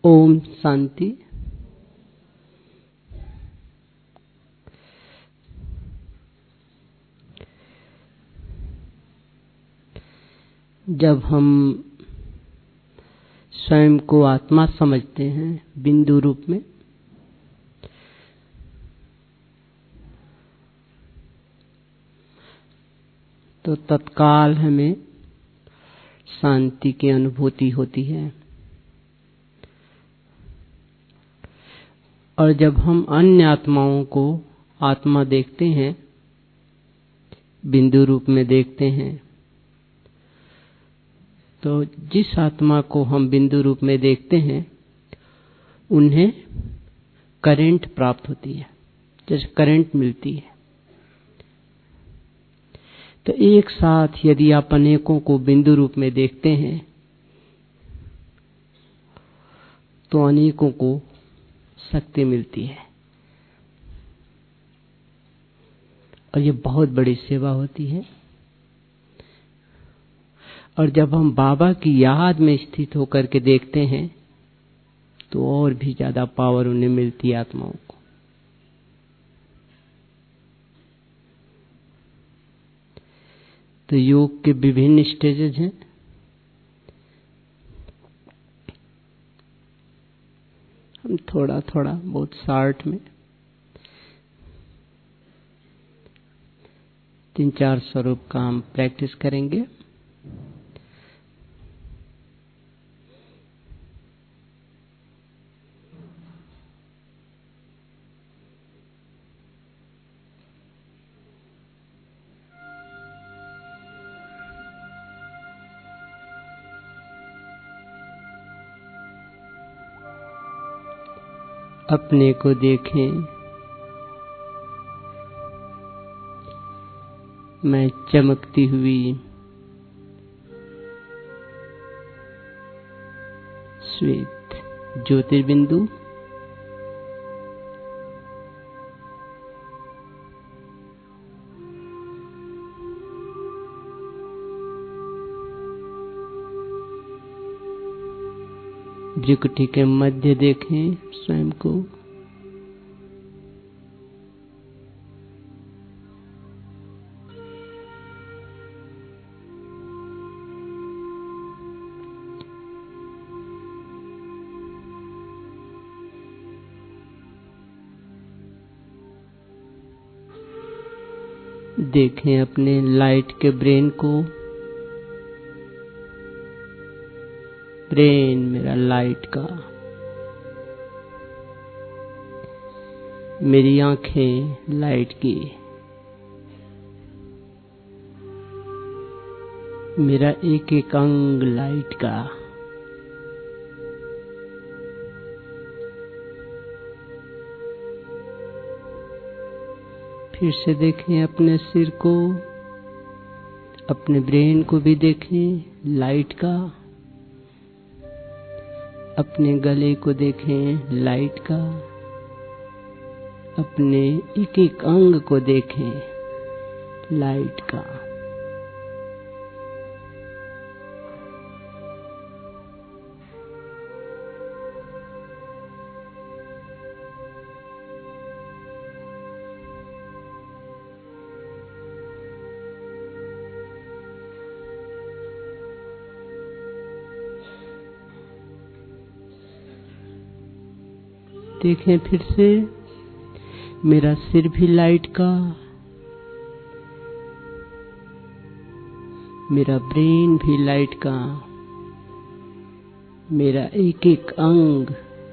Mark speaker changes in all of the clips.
Speaker 1: ओम शांति। जब हम स्वयं को आत्मा समझते हैं बिंदु रूप में, तो तत्काल हमें शांति की अनुभूति होती है। और जब हम अन्य आत्माओं को आत्मा देखते हैं, बिंदु रूप में देखते हैं, तो जिस आत्मा को हम बिंदु रूप में देखते हैं उन्हें करंट प्राप्त होती है, जैसे करंट मिलती है। तो एक साथ यदि आप अनेकों को बिंदु रूप में देखते हैं तो अनेकों को शक्ति मिलती है, और ये बहुत बड़ी सेवा होती है। और जब हम बाबा की याद में स्थित होकर के देखते हैं तो और भी ज्यादा पावर उन्हें मिलती है आत्माओं को। तो योग के विभिन्न स्टेजेस हैं। हम थोड़ा थोड़ा बहुत शार्ट में 3-4 स्वरूप का हम प्रैक्टिस करेंगे। अपने को देखें, मैं चमकती हुई श्वेत ज्योतिर्बिंदु, भ्रुकुटी के मध्य देखें स्वयं को। देखें अपने लाइट के ब्रेन को। ब्रेन मेरा लाइट का, मेरी आंखें लाइट की, मेरा एक एक अंग लाइट का। फिर से देखें अपने सिर को, अपने ब्रेन को भी देखें लाइट का, अपने गले को देखें लाइट का, अपने एक एक अंग को देखें लाइट का। देखें फिर से मेरा सिर भी लाइट का, मेरा ब्रेन भी लाइट का, मेरा एक एक अंग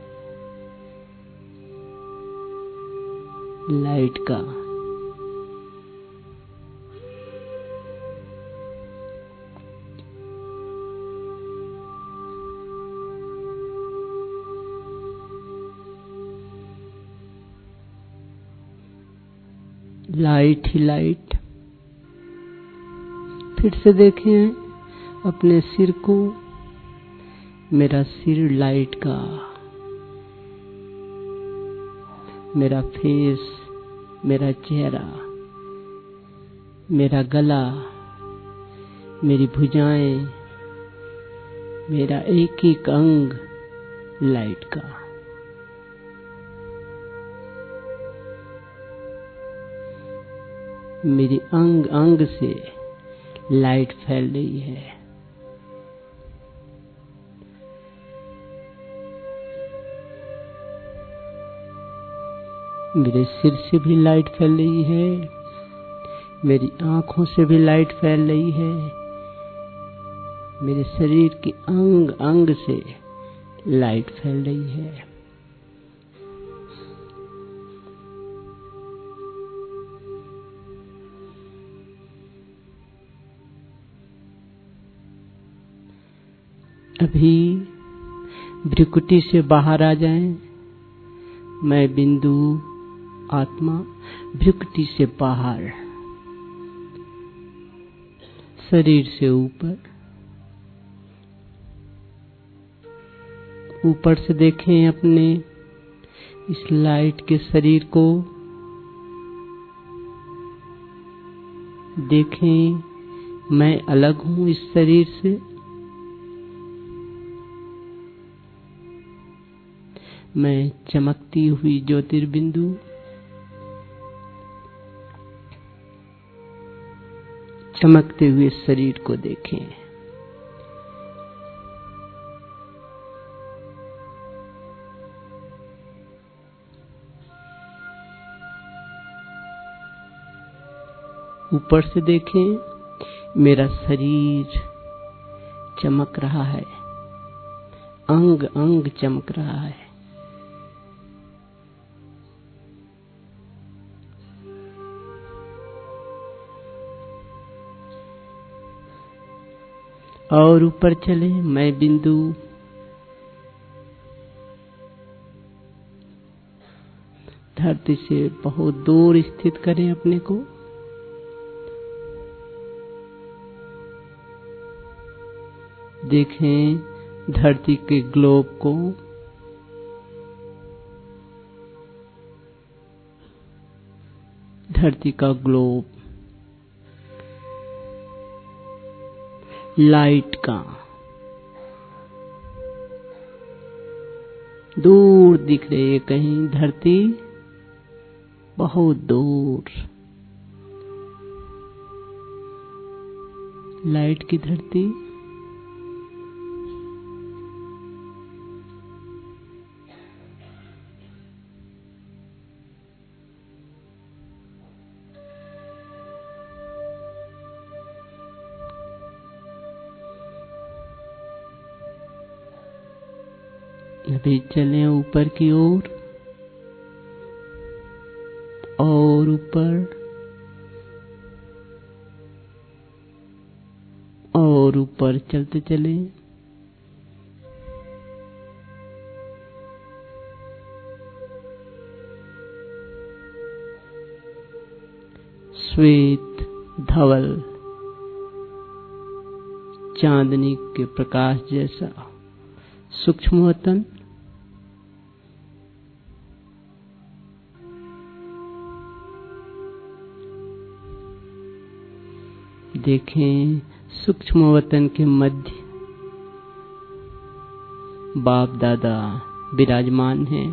Speaker 1: लाइट का। लाइट ही लाइट। फिर से देखें अपने सिर को, मेरा सिर लाइट का, मेरा फेस, मेरा चेहरा, मेरा गला, मेरी भुजाएं, मेरा एक एक अंग लाइट का। मेरी अंग अंग से लाइट फैल रही है। मेरे सिर से भी लाइट फैल रही है, मेरी आंखों से भी लाइट फैल रही है, मेरे शरीर के अंग अंग से लाइट फैल रही है। अभी भ्रिकुटी से बाहर आ जाएं। मैं बिंदु आत्मा भ्रिकुटी से बाहर, शरीर से ऊपर। ऊपर से देखें अपने इस लाइट के शरीर को। देखें मैं अलग हूं इस शरीर से। मैं चमकती हुई ज्योतिर्बिंदु। चमकते हुए शरीर को देखें। ऊपर से देखें मेरा शरीर चमक रहा है, अंग अंग चमक रहा है। और ऊपर चले मैं बिंदु। धरती से बहुत दूर स्थित करें अपने को। देखें धरती के ग्लोब को। धरती का ग्लोब लाइट का दूर दिख रही है कहीं धरती, बहुत दूर। लाइट की धरती। अभी चलें ऊपर की ओर और ऊपर और ऊपर चलते चले। श्वेत धवल चांदनी के प्रकाश जैसा सूक्ष्म वतन। देखें सूक्ष्म वतन के मध्य बाप दादा विराजमान हैं।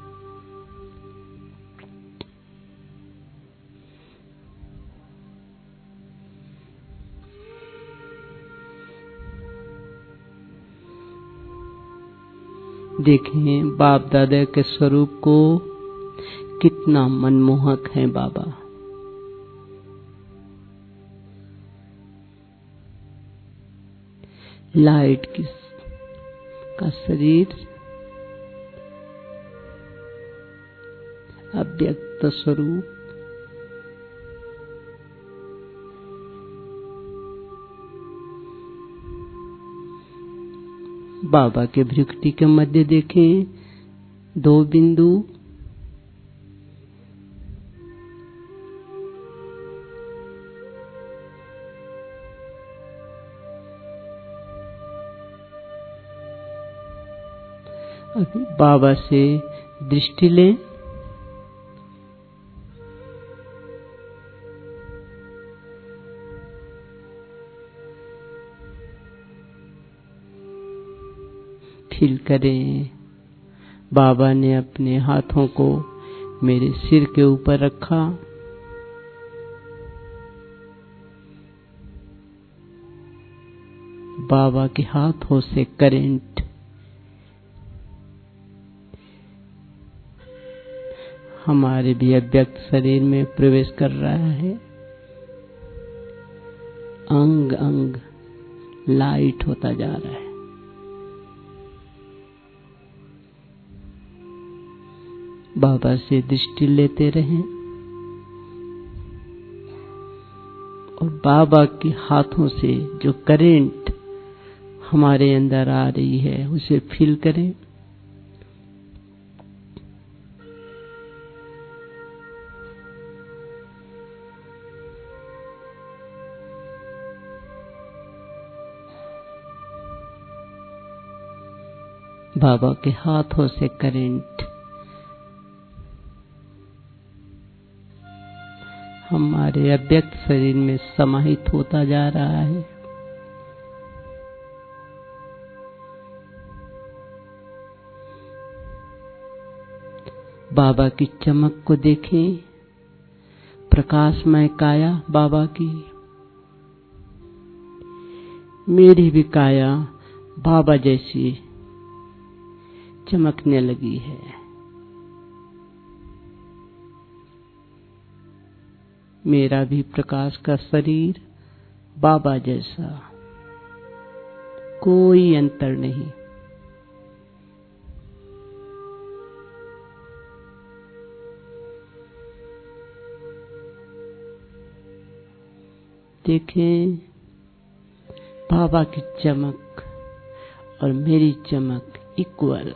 Speaker 1: देखें बाप दादा के स्वरूप को, कितना मनमोहक है बाबा। लाइट का शरीर, अव्यक्त स्वरूप। बाबा के भ्रिकुटी के मध्य देखें दो बिंदु। अभी बाबा से दृष्टि लें। फील करें बाबा ने अपने हाथों को मेरे सिर के ऊपर रखा। बाबा के हाथों से करंट हमारे भी अव्यक्त शरीर में प्रवेश कर रहा है। अंग अंग लाइट होता जा रहा है। बाबा से दृष्टि लेते रहें और बाबा के हाथों से जो करंट हमारे अंदर आ रही है उसे फील करें। बाबा के हाथों से करंट हमारे अव्यक्त शरीर में समाहित होता जा रहा है। बाबा की चमक को देखें। प्रकाशमय काया बाबा की। मेरी भी काया बाबा जैसी चमकने लगी है। मेरा भी प्रकाश का शरीर बाबा जैसा, कोई अंतर नहीं। देखें बाबा की चमक और मेरी चमक इक्वल।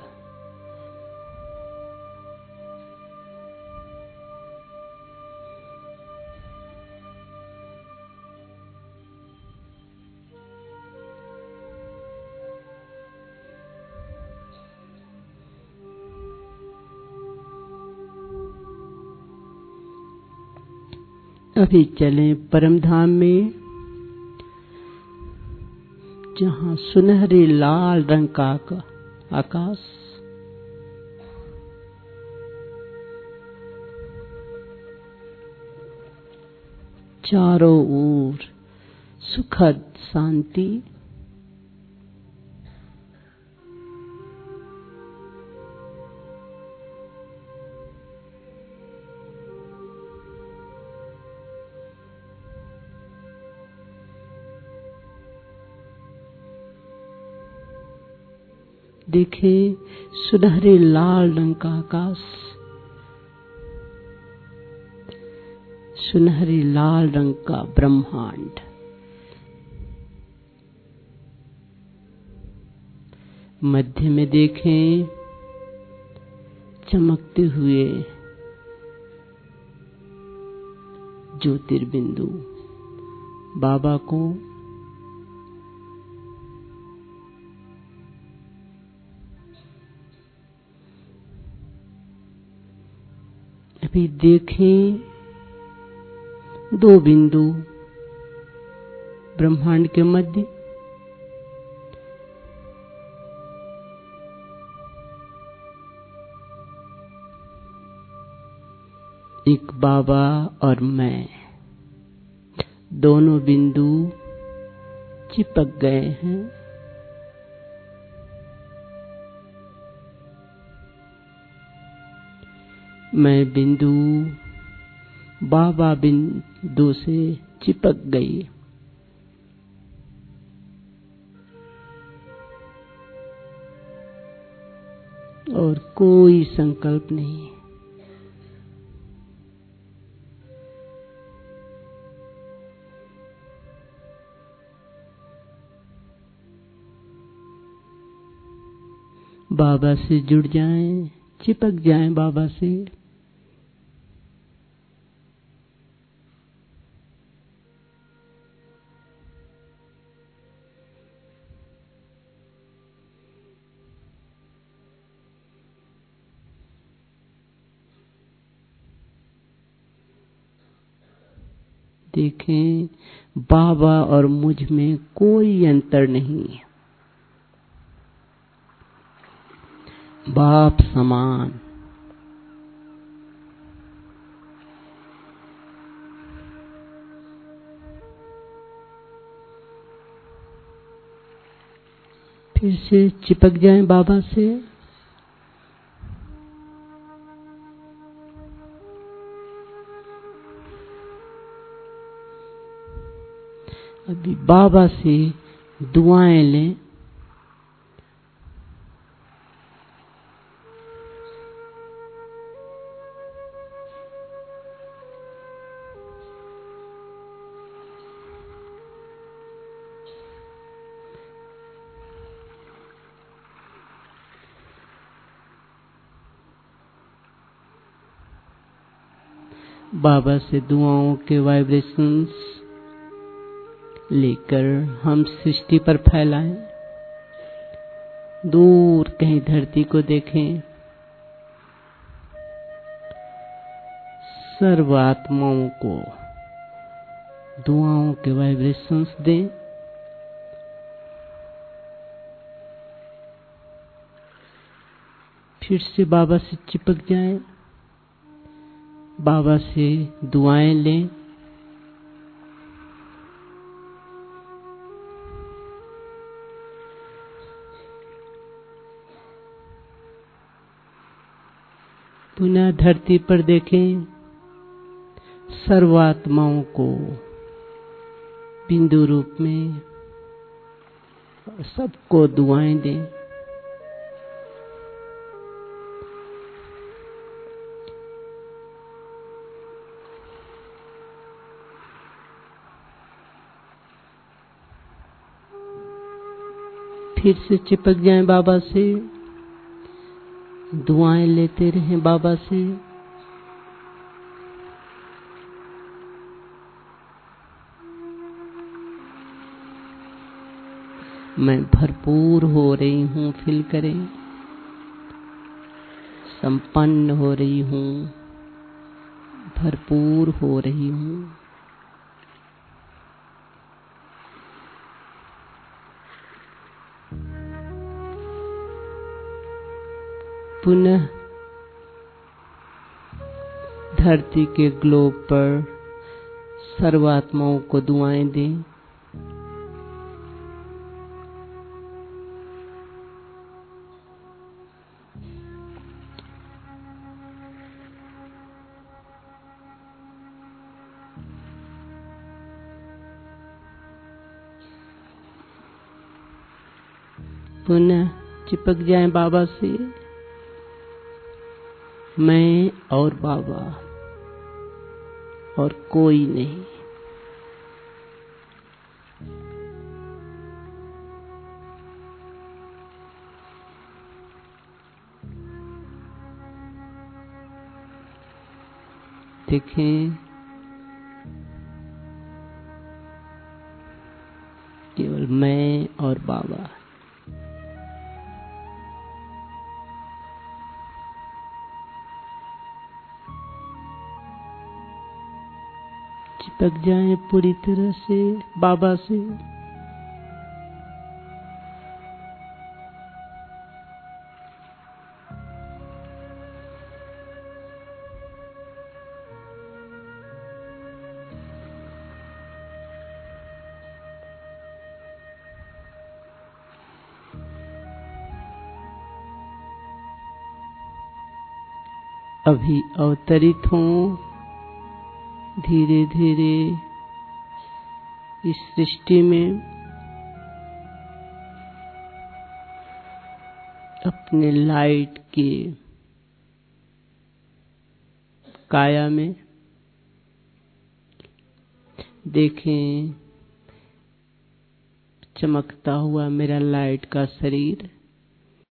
Speaker 1: अभी चलें परम धाम में, जहां सुनहरे लाल रंग का आकाश, चारों ओर सुखद शांति, देखें सुनहरे लाल रंग का आकाश, सुनहरे लाल रंग का ब्रह्मांड, मध्य में देखें चमकते हुए ज्योतिर्बिंदु बाबा को। अभी देखें दो बिंदु ब्रह्मांड के मध्य, एक बाबा और मैं, दोनों बिंदु चिपक गए हैं। मैं बिंदु बाबा बिंदु से चिपक गई। और कोई संकल्प नहीं। बाबा से जुड़ जाएं, चिपक जाएं बाबा से। देखें बाबा और मुझ में कोई अंतर नहीं है। बाप समान। फिर से चिपक जाएं बाबा से। अभी बाबा से दुआएं लें। बाबा से दुआओं के वाइब्रेशंस लेकर हम सृष्टि पर फैलाएं। दूर कहीं धरती को देखें। सर्व आत्माओं को दुआओं के वाइब्रेशंस दें। फिर से बाबा से चिपक जाएं। बाबा से दुआएं लें। पुनः धरती पर देखें। सर्व आत्माओं को बिंदु रूप में सबको दुआएं दें। फिर से चिपक जाएं बाबा से। दुआएं लेते रहें बाबा से। मैं भरपूर हो रही हूँ फील करें। संपन्न हो रही हूँ। भरपूर हो रही हूँ। पुनः धरती के ग्लोब पर सर्वात्माओं को दुआएं दें। पुनः चिपक जाएं बाबा से। मैं और बाबा और कोई नहीं। देखें केवल मैं और बाबा। चिपक जाएं पूरी तरह से बाबा से। अभी अवतरित हों धीरे धीरे इस सृष्टि में। अपने लाइट की काया में देखें चमकता हुआ मेरा लाइट का शरीर।